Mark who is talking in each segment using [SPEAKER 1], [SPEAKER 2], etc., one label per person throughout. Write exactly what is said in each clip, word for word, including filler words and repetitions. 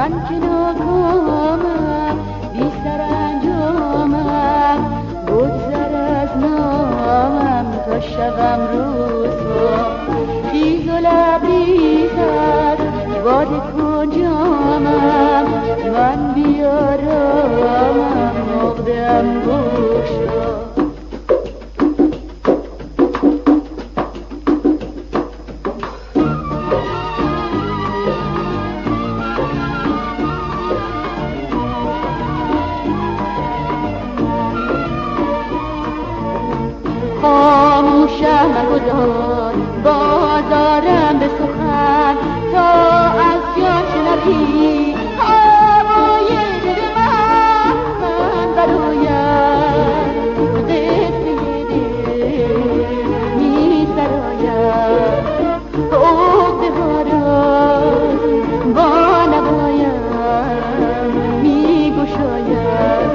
[SPEAKER 1] من که ناکامم بی سرانجامم بگذر از نامم تا شوم رسوا خیز و لبریزت باده کن جامم من بیارامم عقده‌ام بگشا خاموشم مگذار بازارم به سخن تا از جا شنوی هوای دل من من برایم قصه دل می سرایم عقده ها را با نوایم می گشایم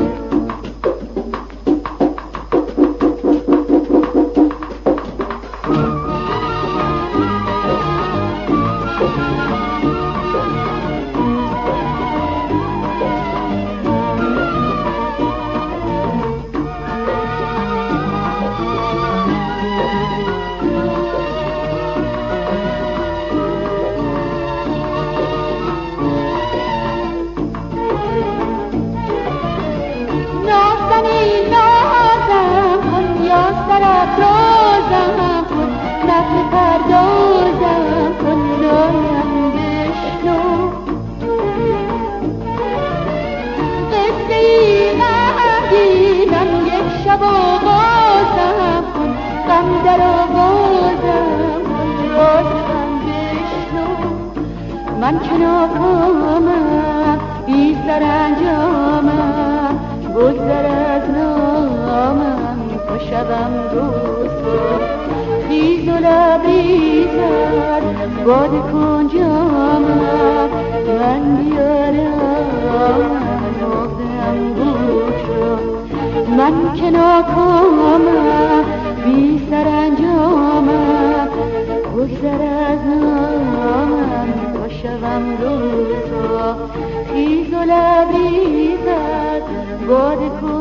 [SPEAKER 1] من که ناکامم بی سرانجامم بگذر از نامم تا شوم رسوا خیز و لبریزت باده کن جامم من بیارم عقده‌ام بگشا من که ناکامم بی سرانجامم بگذر از نامم تا شوم رسوا خیز و لبریزت باده کن